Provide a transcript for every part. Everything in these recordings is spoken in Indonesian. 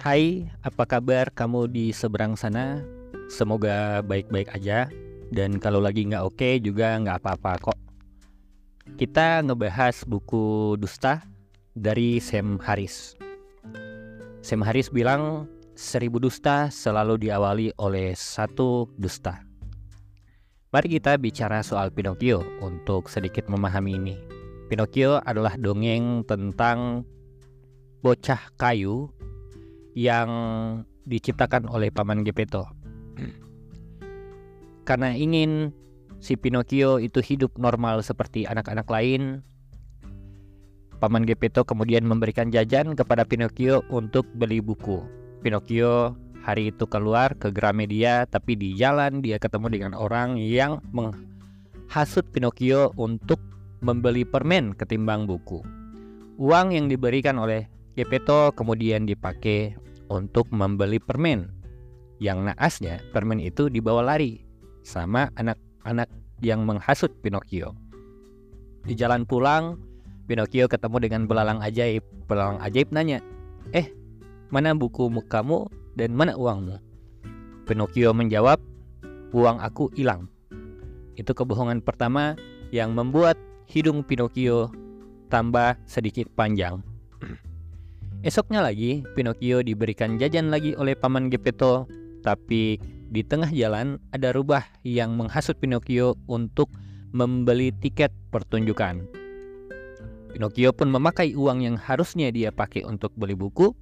Hai, apa kabar kamu di seberang sana? Semoga baik-baik aja. Dan kalau lagi nggak oke juga nggak apa-apa kok. Kita ngebahas buku Dusta dari Sam Harris. Sam Harris bilang 1000 dusta selalu diawali oleh satu dusta. Mari kita bicara soal Pinocchio untuk sedikit memahami ini. Pinocchio adalah dongeng tentang bocah kayu yang diciptakan oleh Paman Geppetto. Karena ingin si Pinocchio itu hidup normal seperti anak-anak lain, Paman Geppetto kemudian memberikan jajan kepada Pinocchio untuk beli buku. Pinocchio hari itu keluar ke Gramedia, tapi di jalan dia ketemu dengan orang yang menghasut Pinocchio untuk membeli permen ketimbang buku. Uang yang diberikan oleh Geppetto kemudian dipakai untuk membeli permen. Yang naasnya, permen itu dibawa lari sama anak-anak yang menghasut Pinocchio. Di jalan pulang, Pinocchio ketemu dengan belalang ajaib. Belalang ajaib nanya, mana buku kamu dan mana uangmu? Pinocchio menjawab, uang aku hilang. Itu kebohongan pertama yang membuat hidung Pinocchio tambah sedikit panjang. Esoknya lagi, Pinocchio diberikan jajan lagi oleh Paman Geppetto, tapi di tengah jalan ada rubah yang menghasut Pinocchio untuk membeli tiket pertunjukan. Pinocchio pun memakai uang yang harusnya dia pakai untuk beli buku,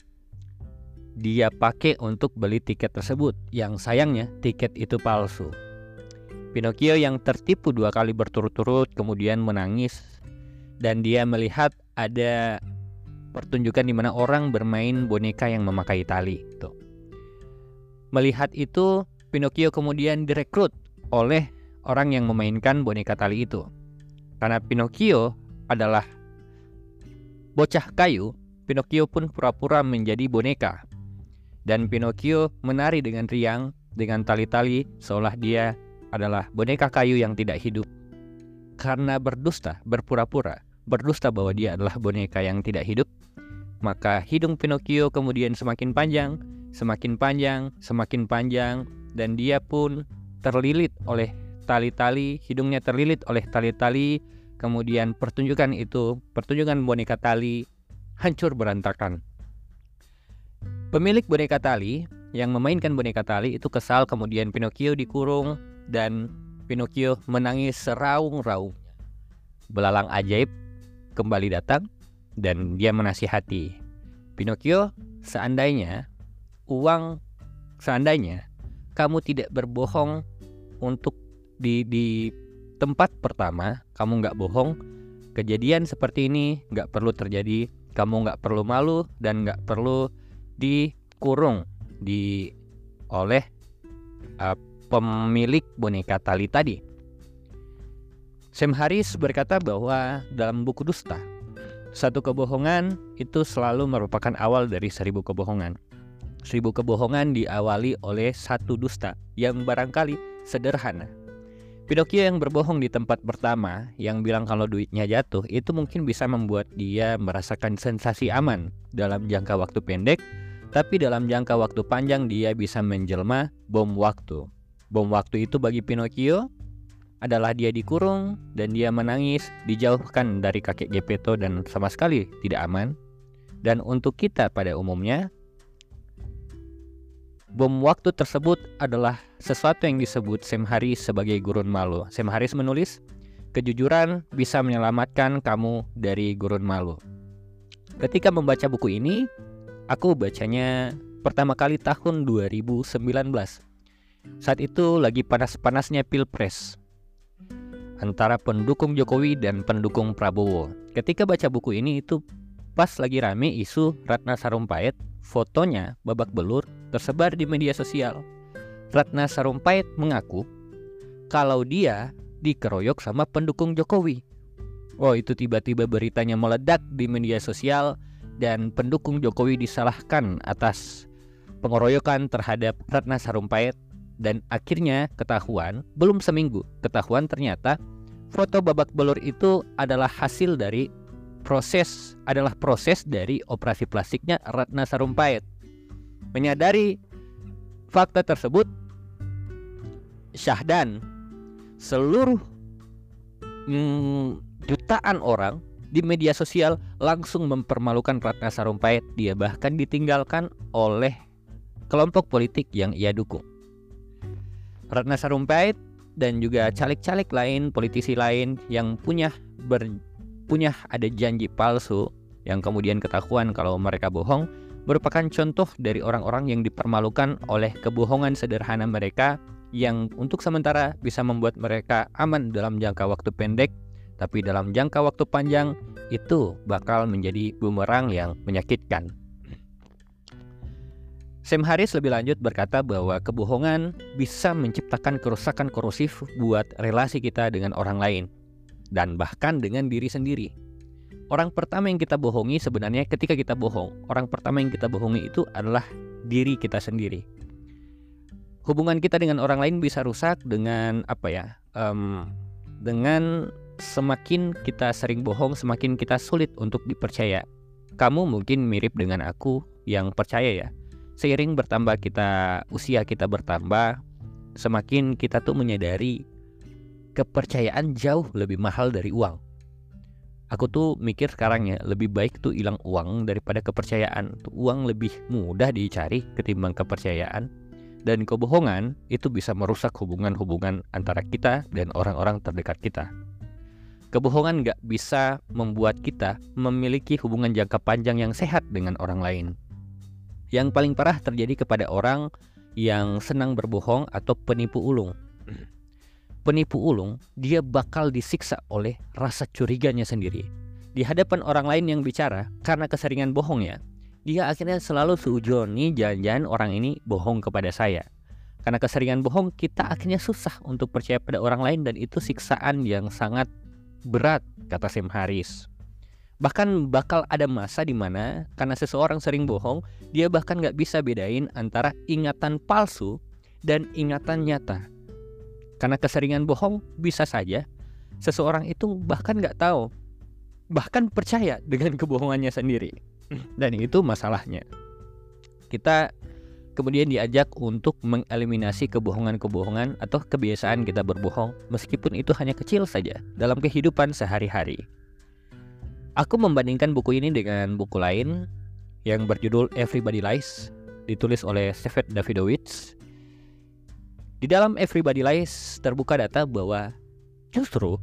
dia pakai untuk beli tiket tersebut, yang sayangnya tiket itu palsu. Pinocchio yang tertipu 2 kali berturut-turut kemudian menangis, dan dia melihat ada pertunjukan di mana orang bermain boneka yang memakai tali. Melihat itu, Pinocchio kemudian direkrut oleh orang yang memainkan boneka tali itu. Karena Pinocchio adalah bocah kayu, Pinocchio pun pura-pura menjadi boneka. Dan Pinocchio menari dengan riang dengan tali-tali seolah dia adalah boneka kayu yang tidak hidup. Karena berdusta, berpura-pura, berdusta bahwa dia adalah boneka yang tidak hidup, maka hidung Pinocchio kemudian semakin panjang, semakin panjang, semakin panjang, dan dia pun terlilit oleh tali-tali, hidungnya terlilit oleh tali-tali, kemudian pertunjukan boneka tali hancur berantakan. Pemilik boneka tali yang memainkan boneka tali itu kesal, kemudian Pinocchio dikurung dan Pinocchio menangis seraung-raungnya. Belalang ajaib kembali datang dan dia menasihati Pinocchio, seandainya kamu tidak berbohong untuk di tempat pertama, kamu nggak bohong, kejadian seperti ini nggak perlu terjadi, kamu nggak perlu malu dan nggak perlu dikurung oleh pemilik boneka tali tadi. Sam Harris berkata bahwa dalam buku Dusta, satu kebohongan itu selalu merupakan awal dari 1000 kebohongan. 1000 kebohongan diawali oleh satu dusta yang barangkali sederhana. Pinocchio yang berbohong di tempat pertama, yang bilang kalau duitnya jatuh, itu mungkin bisa membuat dia merasakan sensasi aman dalam jangka waktu pendek, tapi dalam jangka waktu panjang dia bisa menjelma bom waktu. Bom waktu itu bagi Pinocchio adalah dia dikurung dan dia menangis, dijauhkan dari kakek Geppetto dan sama sekali tidak aman. Dan untuk kita pada umumnya, bom waktu tersebut adalah sesuatu yang disebut Sam Harris sebagai gurun malu. Sam Harris menulis, kejujuran bisa menyelamatkan kamu dari gurun malu. Ketika membaca buku ini, aku bacanya pertama kali tahun 2019. Saat itu lagi panas-panasnya Pilpres antara pendukung Jokowi dan pendukung Prabowo. Ketika baca buku ini itu pas lagi rame isu Ratna Sarumpait, fotonya babak belur tersebar di media sosial. Ratna Sarumpait mengaku kalau dia dikeroyok sama pendukung Jokowi. Itu tiba-tiba beritanya meledak di media sosial dan pendukung Jokowi disalahkan atas pengeroyokan terhadap Ratna Sarumpait. Dan akhirnya ketahuan, belum seminggu, ketahuan ternyata foto babak belur itu adalah proses dari operasi plastiknya Ratna Sarumpait. Menyadari fakta tersebut, Syahdan, seluruh jutaan orang di media sosial langsung mempermalukan Ratna Sarumpait. Dia bahkan ditinggalkan oleh kelompok politik yang ia dukung. Ratna Sarumpait dan juga caleg-caleg lain, politisi lain yang punya ada janji palsu yang kemudian ketahuan kalau mereka bohong, merupakan contoh dari orang-orang yang dipermalukan oleh kebohongan sederhana mereka yang untuk sementara bisa membuat mereka aman dalam jangka waktu pendek, tapi dalam jangka waktu panjang itu bakal menjadi bumerang yang menyakitkan. Sam Harris lebih lanjut berkata bahwa kebohongan bisa menciptakan kerusakan korosif buat relasi kita dengan orang lain dan bahkan dengan diri sendiri. Orang pertama yang kita bohongi sebenarnya ketika kita bohong, orang pertama yang kita bohongi itu adalah diri kita sendiri. Hubungan kita dengan orang lain bisa rusak dengan dengan semakin kita sering bohong, semakin kita sulit untuk dipercaya. Kamu mungkin mirip dengan aku yang percaya ya. Seiring bertambah usia kita bertambah, semakin kita tuh menyadari kepercayaan jauh lebih mahal dari uang. Aku tuh mikir sekarang ya, lebih baik tuh hilang uang daripada kepercayaan. Uang lebih mudah dicari ketimbang kepercayaan. Dan kebohongan itu bisa merusak hubungan-hubungan antara kita dan orang-orang terdekat kita. Kebohongan gak bisa membuat kita memiliki hubungan jangka panjang yang sehat dengan orang lain. Yang paling parah terjadi kepada orang yang senang berbohong atau penipu ulung. Penipu ulung, dia bakal disiksa oleh rasa curiganya sendiri. Di hadapan orang lain yang bicara, karena keseringan bohongnya, dia akhirnya selalu seujoni, jangan-jangan orang ini bohong kepada saya. Karena keseringan bohong, kita akhirnya susah untuk percaya pada orang lain, dan itu siksaan yang sangat berat, kata Sam Harris. Bahkan bakal ada masa di mana karena seseorang sering bohong, dia bahkan gak bisa bedain antara ingatan palsu dan ingatan nyata. Karena keseringan bohong, bisa saja seseorang itu bahkan gak tahu, bahkan percaya dengan kebohongannya sendiri. Dan itu masalahnya. Kita kemudian diajak untuk mengeliminasi kebohongan-kebohongan atau kebiasaan kita berbohong, meskipun itu hanya kecil saja dalam kehidupan sehari-hari. Aku membandingkan buku ini dengan buku lain yang berjudul Everybody Lies, ditulis oleh Shepherd Davidowitz. Di dalam Everybody Lies terbuka data bahwa justru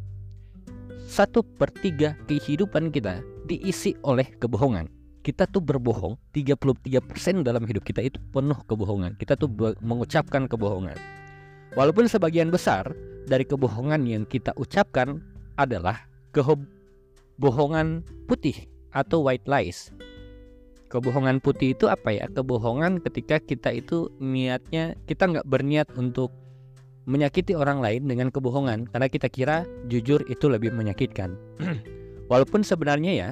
1/3 kehidupan kita diisi oleh kebohongan. Kita tuh berbohong, 33% dalam hidup kita itu penuh kebohongan. Kita tuh mengucapkan kebohongan. Walaupun sebagian besar dari kebohongan yang kita ucapkan adalah kebohongan putih atau white lies. Kebohongan putih itu apa ya? Kebohongan ketika kita itu niatnya, kita nggak berniat untuk menyakiti orang lain dengan kebohongan, karena kita kira jujur itu lebih menyakitkan. Walaupun sebenarnya ya,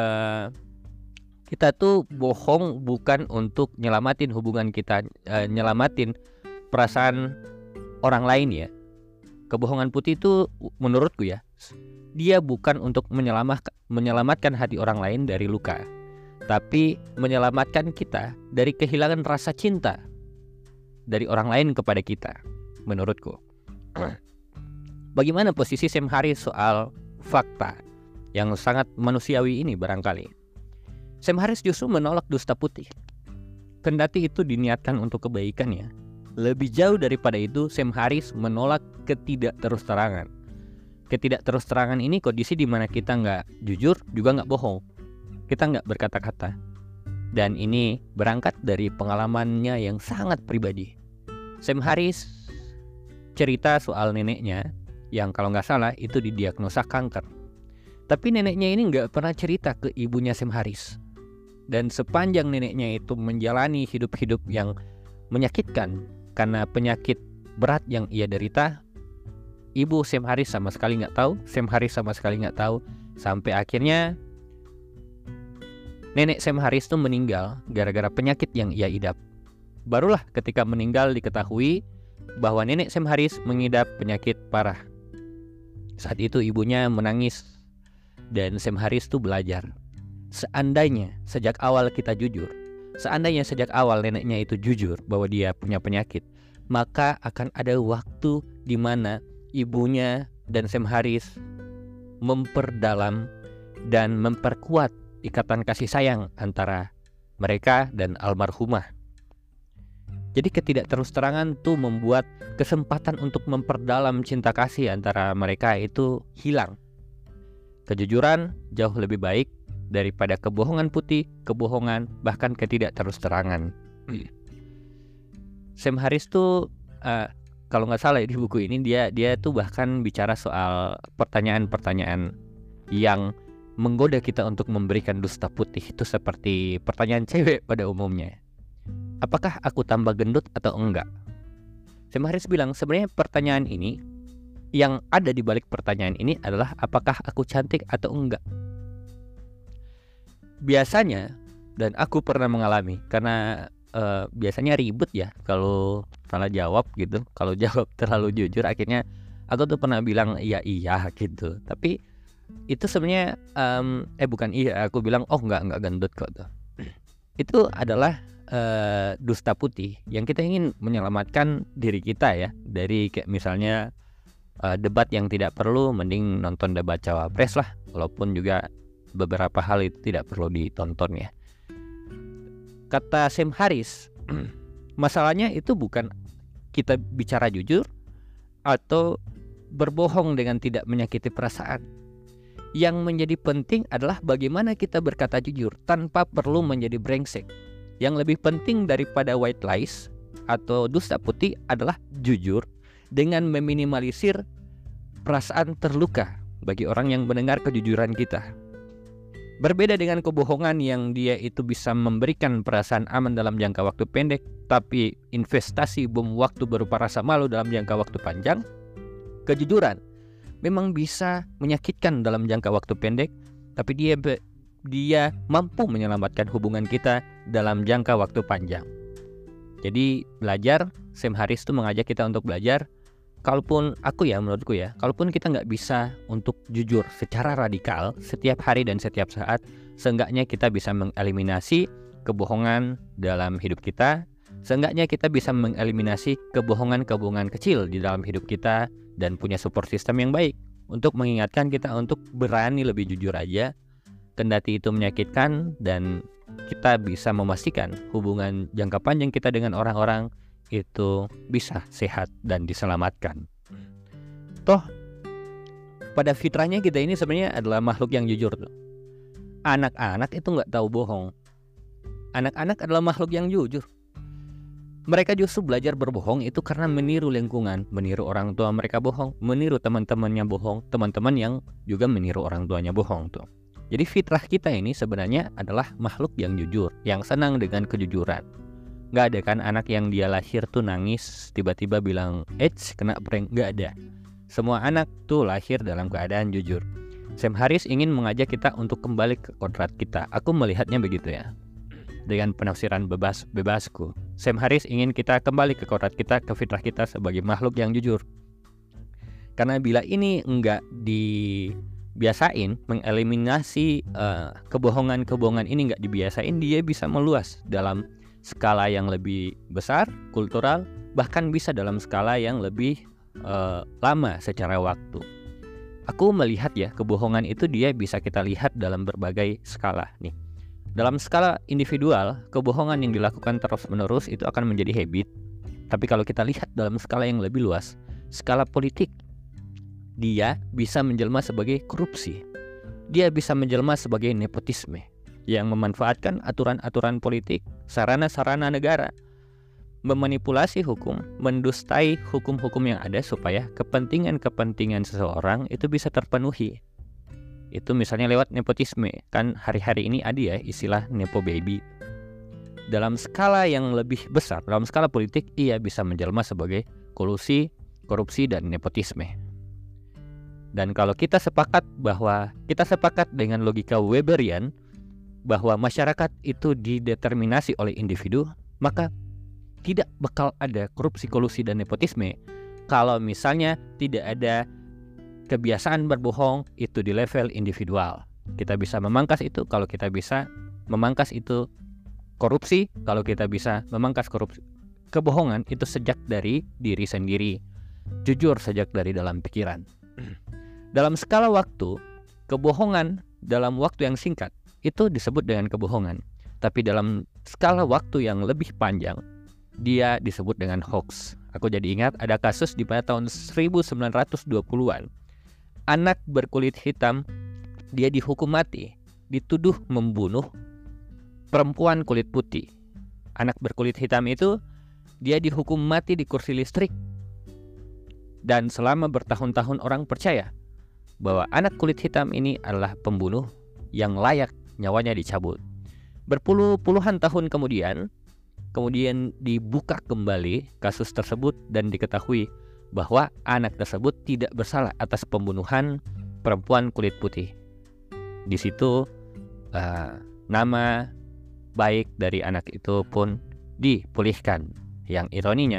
kita tuh bohong bukan untuk nyelamatin hubungan kita, nyelamatin perasaan orang lain ya. Kebohongan putih itu menurutku ya, dia bukan untuk menyelamatkan hati orang lain dari luka, tapi menyelamatkan kita dari kehilangan rasa cinta dari orang lain kepada kita, menurutku. Bagaimana posisi Sam Harris soal fakta yang sangat manusiawi ini barangkali? Sam Harris justru menolak dusta putih, kendati itu diniatkan untuk kebaikan ya. Lebih jauh daripada itu, Sam Harris menolak ketidakterus-terangan. Ketidakterus-terangan ini kondisi di mana kita nggak jujur juga nggak bohong. Kita nggak berkata-kata. Dan ini berangkat dari pengalamannya yang sangat pribadi. Sam Harris cerita soal neneknya yang kalau nggak salah itu didiagnosa kanker. Tapi neneknya ini nggak pernah cerita ke ibunya Sam Harris. Dan sepanjang neneknya itu menjalani hidup-hidup yang menyakitkan karena penyakit berat yang ia derita, ibu Sam Harris sama sekali nggak tahu. Sam Harris sama sekali nggak tahu. Sampai akhirnya nenek Sam Harris tuh meninggal gara-gara penyakit yang ia idap. Barulah ketika meninggal diketahui bahwa nenek Sam Harris mengidap penyakit parah. Saat itu ibunya menangis dan Sam Harris tuh belajar. Seandainya sejak awal kita jujur, Seandainya sejak awal neneknya itu jujur bahwa dia punya penyakit, maka akan ada waktu di mana ibunya dan Sam Harris memperdalam dan memperkuat ikatan kasih sayang antara mereka dan almarhumah. Jadi ketidakterus-terangan tuh membuat kesempatan untuk memperdalam cinta kasih antara mereka itu hilang. Kejujuran jauh lebih baik daripada kebohongan putih, kebohongan, bahkan ketidakterus-terangan. Sam Harris tuh kalau nggak salah di buku ini dia tuh bahkan bicara soal pertanyaan-pertanyaan yang menggoda kita untuk memberikan dusta putih. Itu seperti pertanyaan cewek pada umumnya. Apakah aku tambah gendut atau enggak? Sam Harris bilang sebenarnya pertanyaan ini, yang ada di balik pertanyaan ini adalah apakah aku cantik atau enggak. Biasanya, dan aku pernah mengalami, karena biasanya ribut ya kalau salah jawab gitu. Kalau jawab terlalu jujur, akhirnya aku tuh pernah bilang iya gitu. Tapi itu sebenarnya bukan iya, aku bilang oh enggak gendut kok tuh. Itu adalah dusta putih yang kita ingin menyelamatkan diri kita ya dari kayak misalnya debat yang tidak perlu, mending nonton debat cawapres lah, walaupun juga beberapa hal itu tidak perlu ditonton ya. Kata Sam Harris, masalahnya itu bukan kita bicara jujur atau berbohong dengan tidak menyakiti perasaan. Yang menjadi penting adalah bagaimana kita berkata jujur tanpa perlu menjadi brengsek. Yang lebih penting daripada white lies atau dusta putih adalah jujur dengan meminimalisir perasaan terluka bagi orang yang mendengar kejujuran kita. Berbeda dengan kebohongan yang dia itu bisa memberikan perasaan aman dalam jangka waktu pendek, tapi investasi bom waktu berupa rasa malu dalam jangka waktu panjang. Kejujuran memang bisa menyakitkan dalam jangka waktu pendek, tapi dia mampu menyelamatkan hubungan kita dalam jangka waktu panjang. Jadi belajar, Sam Harris tuh mengajak kita untuk belajar. Kalaupun menurutku ya, kalaupun kita nggak bisa untuk jujur secara radikal setiap hari dan setiap saat, seenggaknya kita bisa mengeliminasi kebohongan dalam hidup kita. Seenggaknya kita bisa mengeliminasi kebohongan-kebohongan kecil di dalam hidup kita dan punya support system yang baik untuk mengingatkan kita untuk berani lebih jujur aja, kendati itu menyakitkan, dan kita bisa memastikan hubungan jangka panjang kita dengan orang-orang itu bisa sehat dan diselamatkan. Toh pada fitrahnya kita ini sebenarnya adalah makhluk yang jujur tuh. Anak-anak itu nggak tahu bohong. Anak-anak adalah makhluk yang jujur. Mereka justru belajar berbohong itu karena meniru lingkungan, meniru orang tua mereka bohong, meniru teman-temannya bohong, teman-teman yang juga meniru orang tuanya bohong tuh. Jadi fitrah kita ini sebenarnya adalah makhluk yang jujur, yang senang dengan kejujuran. Gak ada kan anak yang dia lahir tuh nangis tiba-tiba bilang kena prank, gak ada. Semua anak tuh lahir dalam keadaan jujur. Sam Harris ingin mengajak kita untuk kembali ke kodrat kita. Aku melihatnya begitu ya. Dengan penafsiran bebasku, Sam Harris ingin kita kembali ke kodrat kita, ke fitrah kita sebagai makhluk yang jujur. Karena bila ini enggak dibiasain, mengeliminasi kebohongan-kebohongan ini enggak dibiasain, dia bisa meluas dalam skala yang lebih besar, kultural, bahkan bisa dalam skala yang lebih lama secara waktu. Aku melihat ya, kebohongan itu dia bisa kita lihat dalam berbagai skala nih. Dalam skala individual, kebohongan yang dilakukan terus-menerus itu akan menjadi habit. Tapi kalau kita lihat dalam skala yang lebih luas, skala politik, dia bisa menjelma sebagai korupsi. Dia bisa menjelma sebagai nepotisme yang memanfaatkan aturan-aturan politik, sarana-sarana negara, memanipulasi hukum, mendustai hukum-hukum yang ada supaya kepentingan-kepentingan seseorang itu bisa terpenuhi. Itu misalnya lewat nepotisme. Kan hari-hari ini ada ya istilah nepo baby. Dalam skala yang lebih besar, dalam skala politik, ia bisa menjelma sebagai kolusi, korupsi, dan nepotisme. Dan kalau kita sepakat dengan logika Weberian bahwa masyarakat itu dideterminasi oleh individu, maka tidak bakal ada korupsi, kolusi, dan nepotisme kalau misalnya tidak ada kebiasaan berbohong itu di level individual. Kita bisa memangkas itu kalau kita bisa memangkas itu korupsi, kalau kita bisa memangkas korupsi, kebohongan itu sejak dari diri sendiri, jujur sejak dari dalam pikiran. Dalam skala waktu, kebohongan dalam waktu yang singkat itu disebut dengan kebohongan. Tapi dalam skala waktu yang lebih panjang, dia disebut dengan hoax. Aku jadi ingat ada kasus di pada tahun 1920-an. Anak berkulit hitam, dia dihukum mati, dituduh membunuh perempuan kulit putih. Anak berkulit hitam itu dia dihukum mati di kursi listrik. Dan selama bertahun-tahun orang percaya bahwa anak kulit hitam ini adalah pembunuh yang layak nyawanya dicabut. Berpuluh-puluhan tahun kemudian dibuka kembali kasus tersebut dan diketahui bahwa anak tersebut tidak bersalah atas pembunuhan perempuan kulit putih. Di situ nama baik dari anak itu pun dipulihkan. Yang ironinya,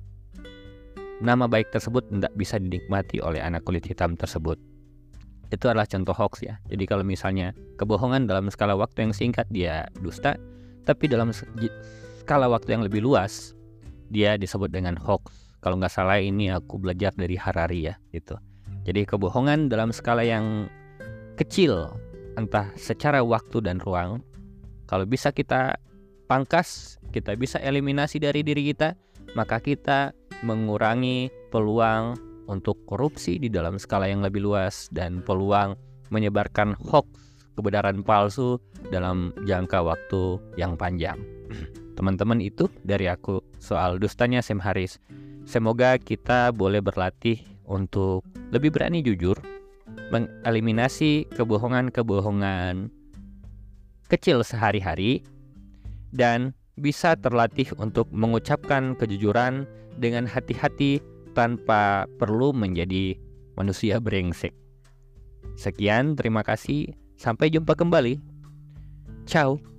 nama baik tersebut tidak bisa dinikmati oleh anak kulit hitam tersebut. Itu adalah contoh hoax ya. Jadi kalau misalnya kebohongan dalam skala waktu yang singkat dia dusta, tapi dalam skala waktu yang lebih luas dia disebut dengan hoax. Kalau nggak salah ini aku belajar dari Harari ya gitu. Jadi kebohongan dalam skala yang kecil, entah secara waktu dan ruang, kalau bisa kita pangkas, kita bisa eliminasi dari diri kita, maka kita mengurangi peluang untuk korupsi di dalam skala yang lebih luas dan peluang menyebarkan hoax, kebenaran palsu dalam jangka waktu yang panjang. Teman-teman, itu dari aku soal dustanya Sam Harris. Semoga kita boleh berlatih untuk lebih berani jujur, mengeliminasi kebohongan-kebohongan kecil sehari-hari, dan bisa terlatih untuk mengucapkan kejujuran dengan hati-hati tanpa perlu menjadi manusia brengsek. Sekian, terima kasih. Sampai jumpa kembali. Ciao.